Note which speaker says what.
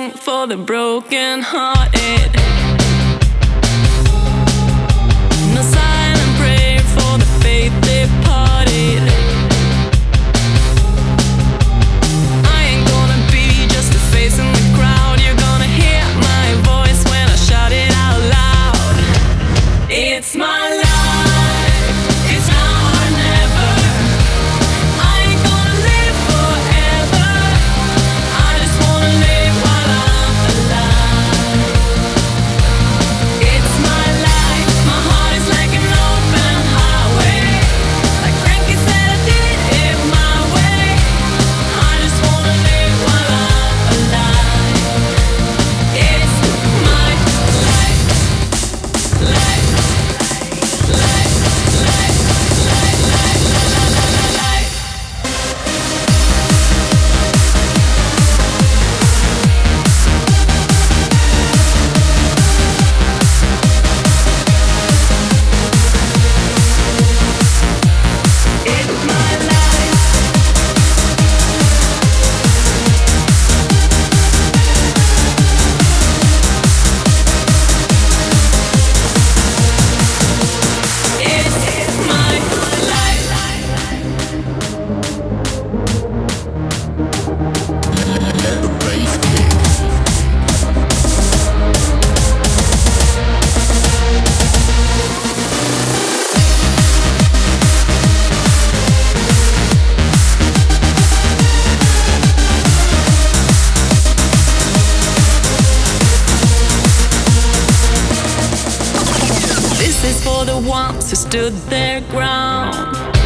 Speaker 1: song for the broken hearted. No silent prayer for the faith departed. I ain't gonna be just a face in the crowd. You're gonna hear my voice when I shout it out loud. It's my life, it's now or never. I ain't gonna live forever. I just wanna live while I'm alive. It's my life, my heart is like an open highway. Like Frankie said, I did it my way. I just wanna live while I'm alive. It's my life, life, life, life, life, life, life. It's my life. It's my life.
Speaker 2: Let the bass kick.
Speaker 1: This is for the ones who stood their ground.